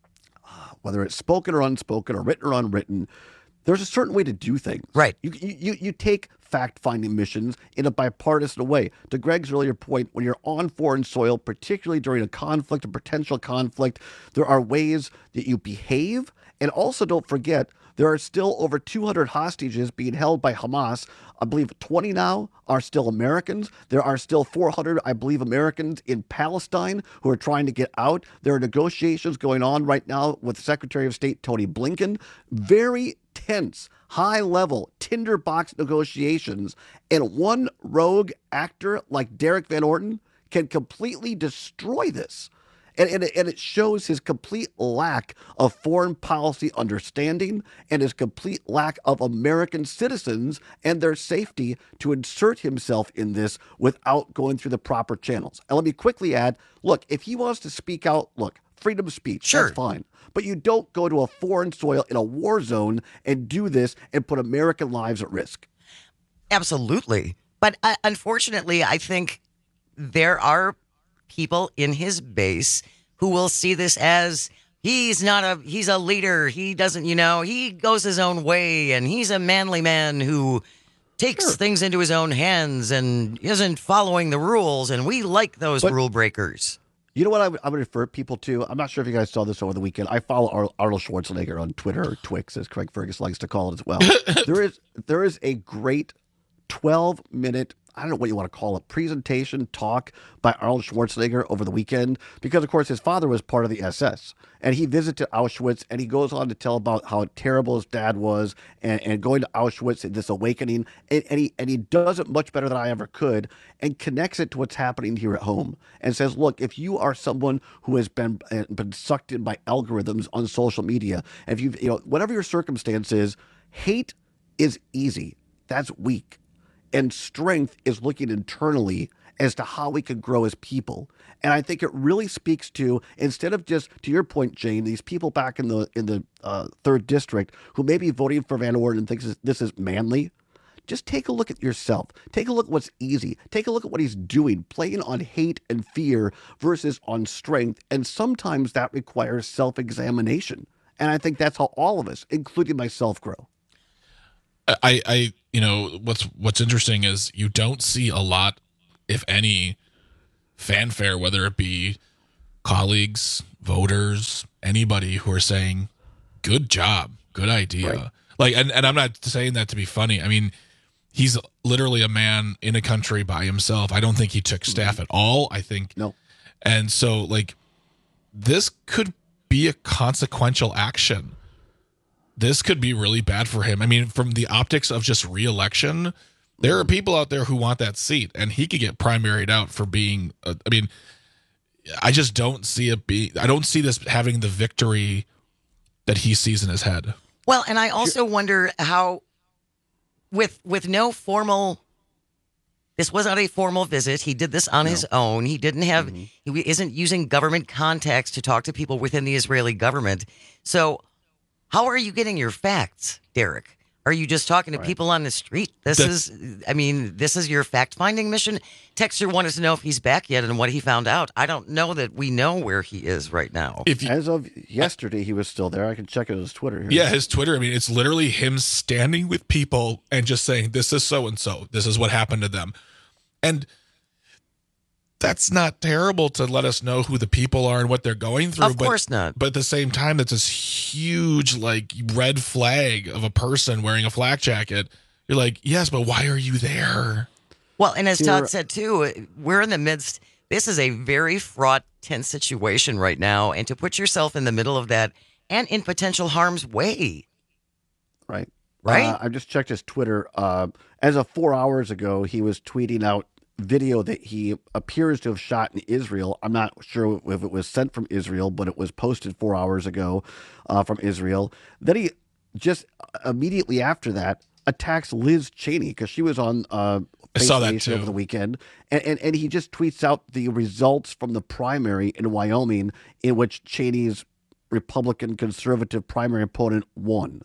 whether it's spoken or unspoken or written or unwritten, there's a certain way to do things. Right. You take fact-finding missions in a bipartisan way. To Greg's earlier point, when you're on foreign soil, particularly during a conflict, a potential conflict, there are ways that you behave. And also don't forget, there are still over 200 hostages being held by Hamas. I believe 20 now are still Americans. There are still 400, I believe, Americans in Palestine who are trying to get out. There are negotiations going on right now with Secretary of State Tony Blinken. Very tense, high-level, tinderbox negotiations. And one rogue actor like Derek Van Orton can completely destroy this. And it shows his complete lack of foreign policy understanding and his complete lack of American citizens and their safety to insert himself in this without going through the proper channels. And let me quickly add, look, if he wants to speak out, look, freedom of speech, sure, that's fine. But you don't go to a foreign soil in a war zone and do this and put American lives at risk. Absolutely. But unfortunately, I think there are people in his base who will see this as he's a leader. He doesn't, he goes his own way, and he's a manly man who takes things into his own hands and isn't following the rules. And we like those rule breakers. You know what I would refer people to? I'm not sure if you guys saw this over the weekend. I follow Arnold Schwarzenegger on Twitter, or Twix, as Craig Fergus likes to call it as well. There is a great 12-minute, I don't know what you want to call it, presentation talk by Arnold Schwarzenegger over the weekend, because of course his father was part of the SS, and he visited Auschwitz, and he goes on to tell about how terrible his dad was, and going to Auschwitz and this awakening, and he does it much better than I ever could, and connects it to what's happening here at home, and says, look, if you are someone who has been sucked in by algorithms on social media, if whatever your circumstance is, hate is easy, that's weak. And strength is looking internally as to how we can grow as people. And I think it really speaks to, instead of just, to your point, Jane, these people back in the 3rd District who may be voting for Van Orden and thinks this is manly, just take a look at yourself. Take a look at what's easy. Take a look at what he's doing, playing on hate and fear versus on strength. And sometimes that requires self-examination. And I think that's how all of us, including myself, grow. I what's interesting is you don't see a lot, if any, fanfare, whether it be colleagues, voters, anybody who are saying, good job, good idea. Right. Like, and I'm not saying that to be funny. I mean, he's literally a man in a country by himself. I don't think he took staff at all. I think no. And so, like, this could be a consequential action. This could be really bad for him. I mean, from the optics of just re-election, there are people out there who want that seat, and he could get primaried out for being. I just don't see I don't see this having the victory that he sees in his head. Well, and I also wonder how, with no formal. This was not a formal visit. He did this on his own. He didn't have. He isn't using government contacts to talk to people within the Israeli government. So, how are you getting your facts, Derek? Are you just talking to people on the street? This is your fact-finding mission? Texter wanted to know if he's back yet and what he found out. I don't know that we know where he is right now. As of yesterday, he was still there. I can check out his Twitter here. Yeah, his Twitter. I mean, it's literally him standing with people and just saying, this is so-and-so. This is what happened to them. And that's not terrible to let us know who the people are and what they're going through. Of course not. But at the same time, it's this huge, like, red flag of a person wearing a flak jacket. You're like, yes, but why are you there? Well, and as Todd said, too, we're in the midst. This is a very fraught, tense situation right now. And to put yourself in the middle of that and in potential harm's way. Right. Right? I just checked his Twitter. As of 4 hours ago, he was tweeting out video that he appears to have shot in Israel. I'm not sure if it was sent from Israel, but it was posted 4 hours ago from Israel. Then he just immediately after that attacks Liz Cheney because she was on I saw that too over the weekend, and he just tweets out the results from the primary in Wyoming, in which Cheney's Republican conservative primary opponent won.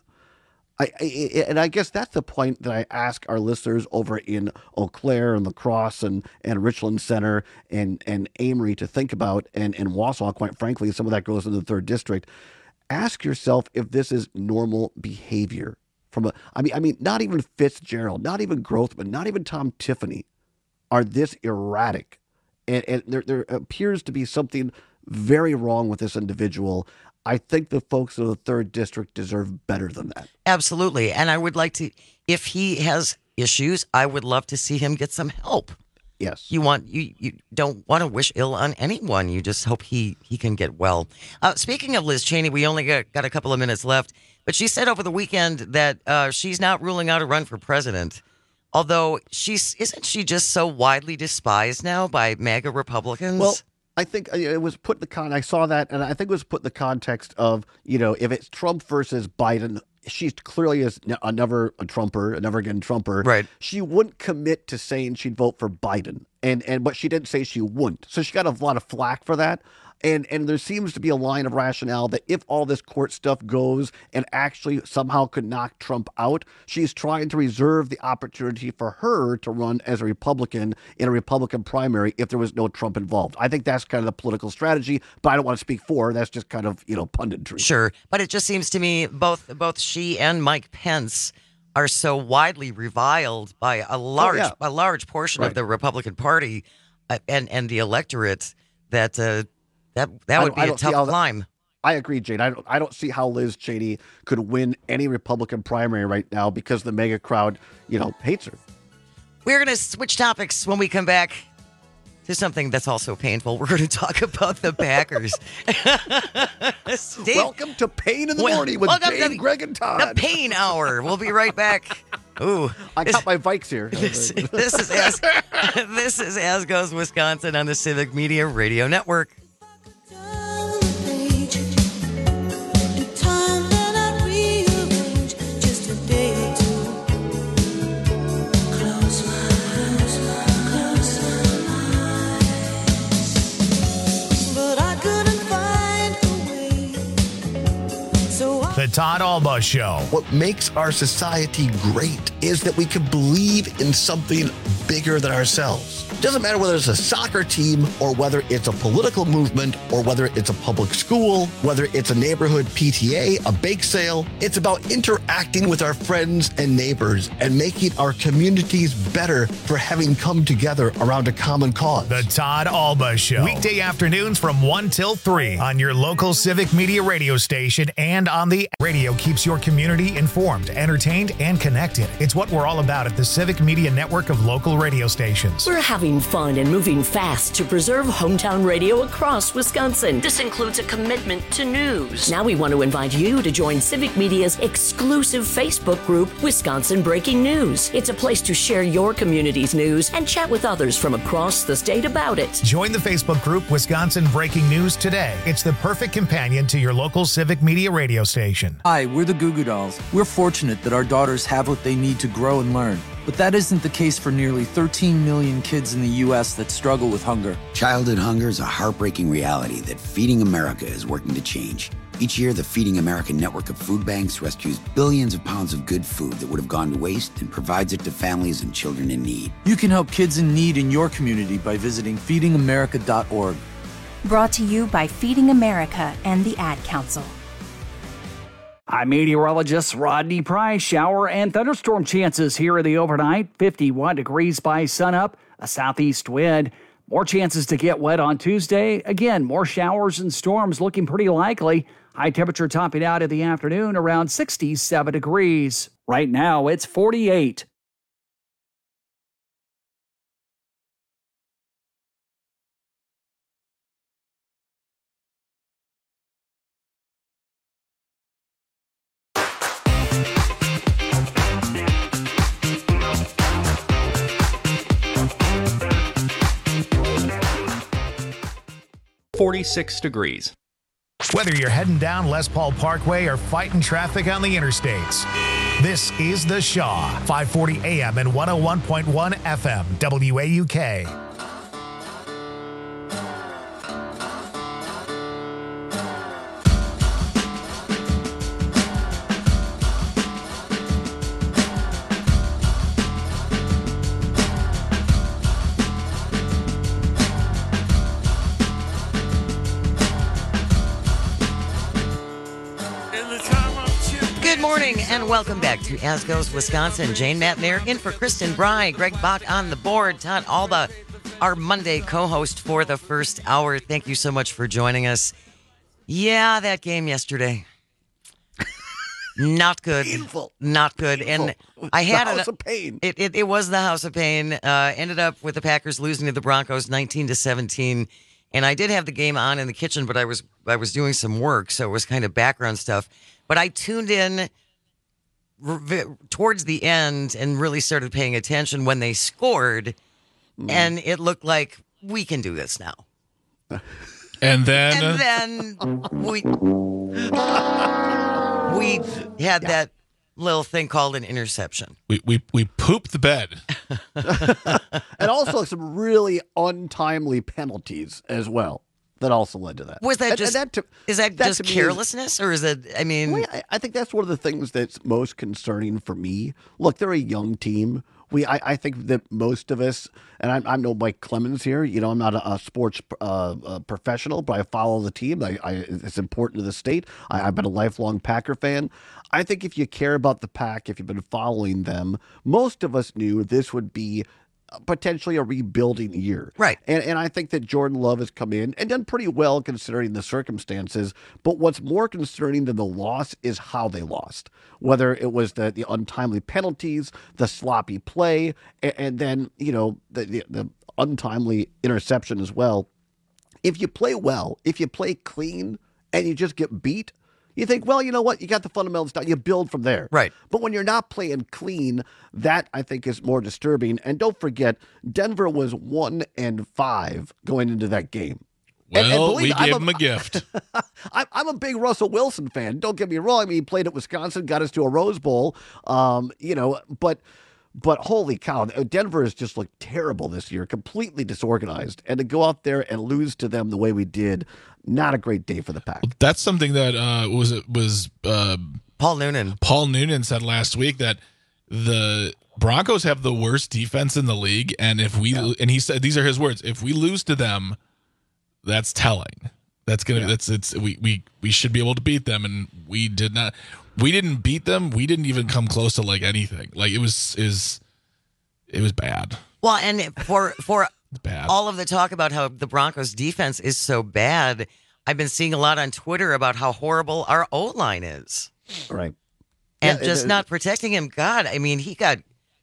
I guess that's the point that I ask our listeners over in Eau Claire and La Crosse and Richland Center and Amory to think about, and Wausau, quite frankly, some of that goes into the 3rd District. Ask yourself if this is normal behavior. I mean, not even Fitzgerald, not even Grothman, not even Tom Tiffany are this erratic. And there appears to be something very wrong with this individual. I think the folks of the 3rd District deserve better than that. Absolutely. And I would like to, if he has issues, I would love to see him get some help. Yes. You don't want to wish ill on anyone. You just hope he can get well. Speaking of Liz Cheney, we only got a couple of minutes left, but she said over the weekend that she's not ruling out a run for president. Although isn't she just so widely despised now by MAGA Republicans? Well, I think it was put in I saw that, and I think it was put in the context of, if it's Trump versus Biden, she clearly is never a Trumper, a never again Trumper. Right. She wouldn't commit to saying she'd vote for Biden, but she didn't say she wouldn't. So she got a lot of flack for that. And there seems to be a line of rationale that if all this court stuff goes and actually somehow could knock Trump out, she's trying to reserve the opportunity for her to run as a Republican in a Republican primary if there was no Trump involved. I think that's kind of the political strategy, but I don't want to speak for her. That's just kind of, punditry. Sure. But it just seems to me both she and Mike Pence are so widely reviled by a large portion of the Republican Party and the electorate that that would be a tough climb. I agree, Jane. I don't see how Liz Cheney could win any Republican primary right now because the mega crowd, hates her. We're going to switch topics when we come back to something that's also painful. We're going to talk about the Packers. Welcome to Pain in the Morning with Jane, Greg, and Todd. The Pain Hour. We'll be right back. Ooh, I got my Vikes here. This is As Goes Wisconsin on the Civic Media Radio Network. The Todd Alba Show. What makes our society great is that we can believe in something bigger than ourselves. It doesn't matter whether it's a soccer team or whether it's a political movement or whether it's a public school, whether it's a neighborhood PTA, a bake sale. It's about interacting with our friends and neighbors and making our communities better for having come together around a common cause. The Todd Alba Show. Weekday afternoons from 1 till 3 on your local Civic Media radio station and on the radio. Keeps your community informed, entertained, and connected. It's what we're all about at the Civic Media network of local radio stations. We're having fun and moving fast to preserve hometown radio across Wisconsin. This includes a commitment to news. Now we want to invite you to join Civic Media's exclusive Facebook group, Wisconsin Breaking News. It's a place to share your community's news and chat with others from across the state about it. Join the Facebook group Wisconsin Breaking News today. It's the perfect companion to your local Civic Media radio station. Hi, we're the Goo Goo Dolls. We're fortunate that our daughters have what they need to grow and learn. But that isn't the case for nearly 13 million kids in the U.S. that struggle with hunger. Childhood hunger is a heartbreaking reality that Feeding America is working to change. Each year, the Feeding America network of food banks rescues billions of pounds of good food that would have gone to waste and provides it to families and children in need. You can help kids in need in your community by visiting feedingamerica.org. Brought to you by Feeding America and the Ad Council. I'm meteorologist Rodney Price. Shower and thunderstorm chances here in the overnight. 51 degrees by sunup, a southeast wind. More chances to get wet on Tuesday. Again, more showers and storms looking pretty likely. High temperature topping out in the afternoon around 67 degrees. Right now, it's 48. .46 degrees. Whether you're heading down Les Paul Parkway or fighting traffic on the interstates, this is The Shaw, 540 AM and 101.1 FM, WAUK. Good morning and welcome back to As Goes Wisconsin. Jane Matner in for Kristen Bry, Greg Bach on the board, Todd Alba, our Monday co-host for the first hour. Thank you so much for joining us. Yeah, that game yesterday. Not good. Painful. Not good. Painful. And I had the house of pain. It was the house of pain. Ended up with the Packers losing to the Broncos 19-17. And I did have the game on in the kitchen, but I was doing some work, so it was kind of background stuff. But I tuned in towards the end and really started paying attention when they scored, and it looked like we can do this now. And then we had that little thing called an interception. We pooped the bed. And also some really untimely penalties as well that also led to that. Was that just is that just to me carelessness, or is it? I mean, well, I think that's one of the things that's most concerning for me. Look, they're a young team. I think that most of us, and I'm no Mike Clemens here. You know, I'm not a sports professional, but I follow the team. It's important to the state. I've been a lifelong Packer fan. I think if you care about the Pack, if you've been following them, most of us knew this would be potentially a rebuilding year. Right. And I think that Jordan Love has come in and done pretty well considering the circumstances. But what's more concerning than the loss is how they lost. Whether it was the untimely penalties, the sloppy play, and then, you know, the untimely interception as well. If you play well, if you play clean and you just get beat, you think, well, you know what? You got the fundamentals down. You build from there. Right. But when you're not playing clean, that I think is more disturbing. And don't forget, Denver was 1-5 going into that game. Well, we gave him a gift. I'm a big Russell Wilson fan. Don't get me wrong. I mean, he played at Wisconsin, got us to a Rose Bowl. You know, but holy cow, Denver has just looked terrible this year, completely disorganized. And to go out there and lose to them the way we did, not a great day for the Pack. That's something that was Paul Noonan. Paul Noonan said last week that the Broncos have the worst defense in the league, and and he said, these are his words, if we lose to them, that's telling. That's gonna we should be able to beat them, and we did not. We didn't beat them. We didn't even come close to like anything. Like it was bad. Well, and for bad. All of the talk about how the Broncos defense is so bad, I've been seeing a lot on Twitter about how horrible our O-line is. Right. And just not protecting him. God, I mean, he got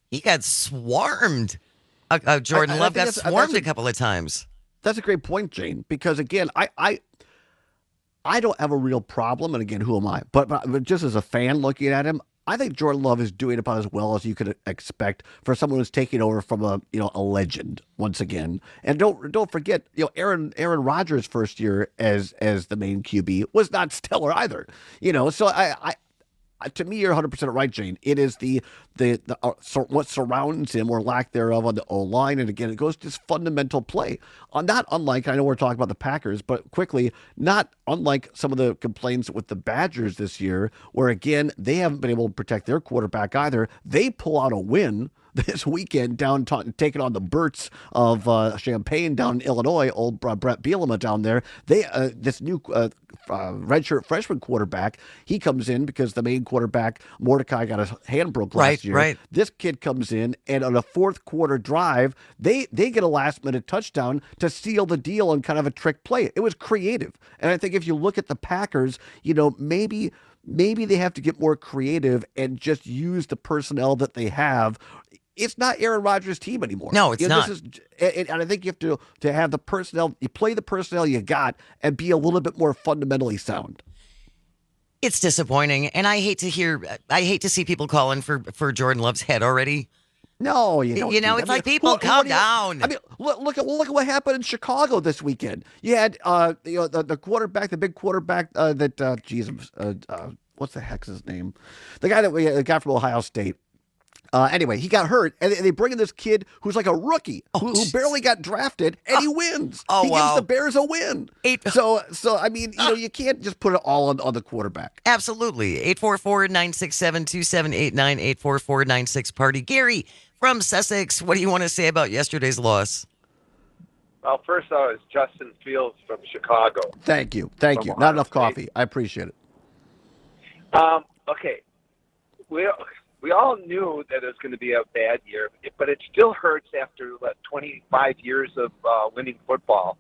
swarmed. Jordan Love got swarmed a couple of times. That's a great point, Jane, because again, I don't have a real problem, and again, who am I? But just as a fan looking at him, I think Jordan Love is doing about as well as you could expect for someone who's taking over from a legend once again. And don't forget, Aaron Rodgers' first year as the main QB was not stellar either. So to me, you're 100% right, Jane. It is the what surrounds him or lack thereof on the O-line. And again, it goes to this fundamental play. Not unlike, I know we're talking about the Packers, but quickly, not unlike some of the complaints with the Badgers this year, where again, they haven't been able to protect their quarterback either. They pull out a win this weekend taking on the Burts of Champaign down in Illinois, old Brett Bielema down there. This new redshirt freshman quarterback, he comes in because the main quarterback, Mordecai, got his hand broke last year. Right. This kid comes in, and on a fourth quarter drive, they get a last-minute touchdown to seal the deal on kind of a trick play. It was creative. And I think if you look at the Packers, maybe they have to get more creative and just use the personnel that they have. It's not Aaron Rodgers' team anymore. No, it's not. And I think you have to have the personnel. You play the personnel you got and be a little bit more fundamentally sound. It's disappointing, and I hate to see people calling for Jordan Love's head already. No, you don't. It's like people calm down. I mean, look at what happened in Chicago this weekend. You had the quarterback, the big quarterback what's the heck's his name? The guy from Ohio State. Anyway, he got hurt, and they bring in this kid who's like a rookie who barely got drafted, and he wins. He gives the Bears a win. So I mean, you can't just put it all on the quarterback. Absolutely. 844-967-2789, 844-96-PARTY. Gary from Sussex, what do you want to say about yesterday's loss? Well, first off, it's Justin Fields from Chicago. Thank you. Not enough coffee. I appreciate it. Okay. We all knew that it was going to be a bad year, but it still hurts after 25 years of winning football,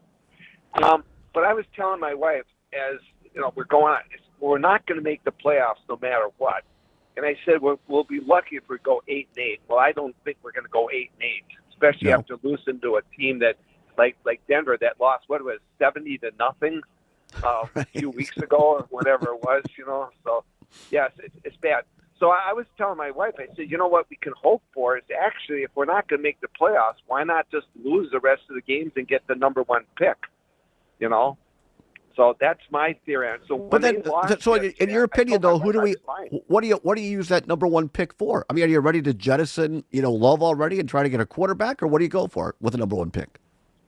But I was telling my wife, as we're not going to make the playoffs no matter what. And I said, we'll be lucky if we go 8-8. Well, I don't think we're going to go 8-8, especially after losing to a team that, like Denver, that lost, 70-0 a few weeks ago or whatever it was, So, yes, it's bad. So I was telling my wife, I said, what we can hope for is actually, if we're not going to make the playoffs, why not just lose the rest of the games and get the number one pick? So that's my theory. But then, in your opinion, though, what do you use that number one pick for? I mean, are you ready to jettison, Love already and try to get a quarterback, or what do you go for with the number one pick?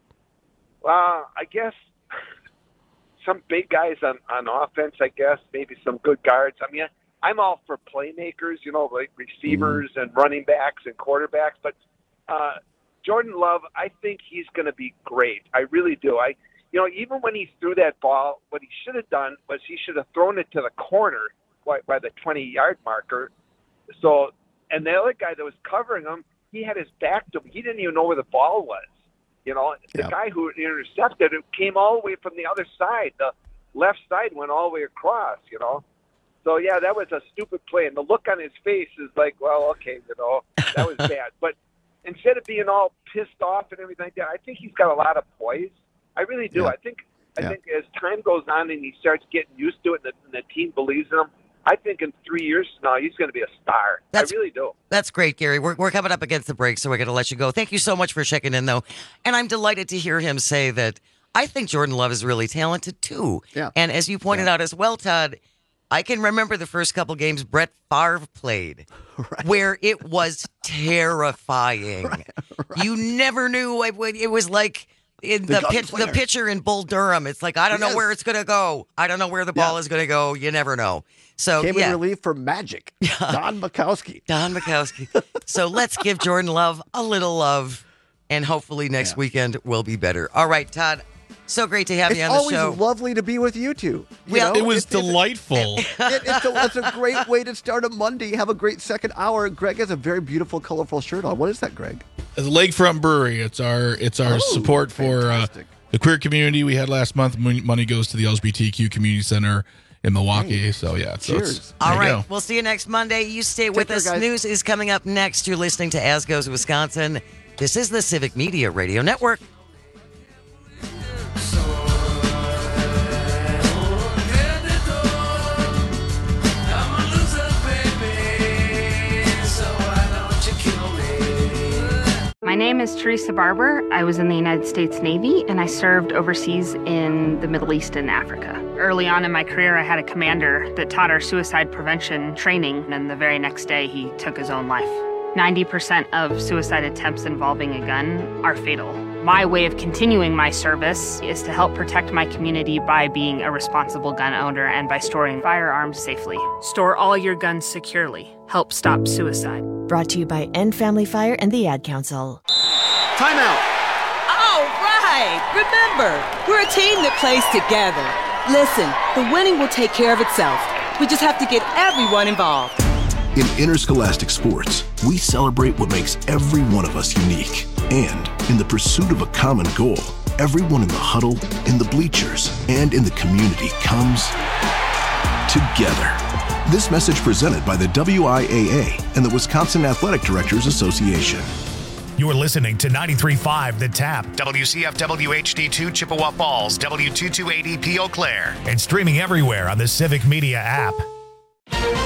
I guess some big guys on offense. I guess maybe some good guards. I mean, I'm all for playmakers, like receivers and running backs and quarterbacks. But Jordan Love, I think he's going to be great. I really do. Even when he threw that ball, what he should have done was he should have thrown it to the corner by the 20-yard marker. So, and the other guy that was covering him, he had his back to him. He didn't even know where the ball was. The guy who intercepted it came all the way from the other side. The left side went all the way across, So, yeah, that was a stupid play. And the look on his face is like, well, okay, that was bad. But instead of being all pissed off and everything like that, I think he's got a lot of poise. I really do. Yeah. I think as time goes on and he starts getting used to it and the team believes in him, I think in 3 years from now, he's going to be a star. I really do. That's great, Gary. We're coming up against the break, so we're going to let you go. Thank you so much for checking in, though. And I'm delighted to hear him say that I think Jordan Love is really talented, too. Yeah. And as you pointed out as well, Todd, I can remember the first couple games Brett Favre played where it was terrifying. Right. You never knew. It was like in the pitcher in Bull Durham. It's like, I don't know where it's going to go. I don't know where the ball is going to go. You never know. So Came in relief for Magic. Don Majkowski. So let's give Jordan Love a little love, and hopefully next weekend will be better. All right, Todd. So great to have you on the show. It's always lovely to be with you two. It was delightful. It's a great way to start a Monday. Have a great second hour. Greg has a very beautiful, colorful shirt on. What is that, Greg? The Lakefront Brewery. It's our support for the queer community we had last month. Money goes to the LGBTQ Community Center in Milwaukee. So, yeah. Cheers. All right. We'll see you next Monday. You stay with us. Guys. News is coming up next. You're listening to As Goes Wisconsin. This is the Civic Media Radio Network. My name is Teresa Barber. I was in the United States Navy, and I served overseas in the Middle East and Africa. Early on in my career, I had a commander that taught our suicide prevention training, and the very next day, he took his own life. 90% of suicide attempts involving a gun are fatal. My way of continuing my service is to help protect my community by being a responsible gun owner and by storing firearms safely. Store all your guns securely. Help stop suicide. Brought to you by End Family Fire and the Ad Council. Timeout. All right. Remember, we're a team that plays together. Listen, the winning will take care of itself. We just have to get everyone involved. In interscholastic sports, we celebrate what makes every one of us unique. And in the pursuit of a common goal, everyone in the huddle, in the bleachers, and in the community comes together. This message presented by the WIAA and the Wisconsin Athletic Directors Association. You're listening to 93.5 The Tap, WCFW HD2 Chippewa Falls, W228EP Eau Claire, and streaming everywhere on the Civic Media app.